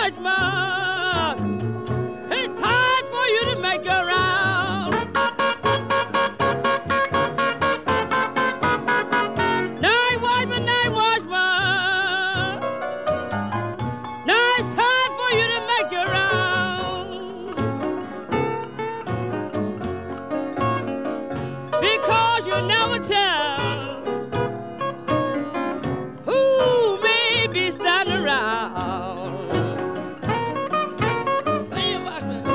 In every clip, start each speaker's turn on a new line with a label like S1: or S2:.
S1: watchman, it's time for you to make your round. Night watchman, now it's time for you to make your round. Because you never tell who may be standing around. Hey, watchman.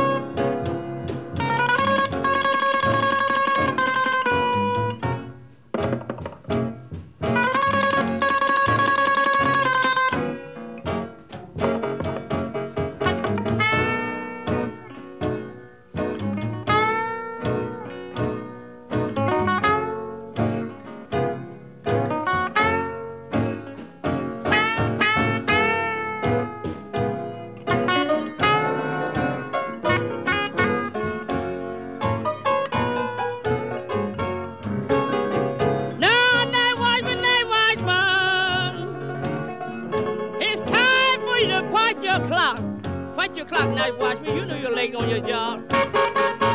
S1: Now, night watchman, it's time for you to punch your clock. Punch your clock, night watchman. You know you're late on your job.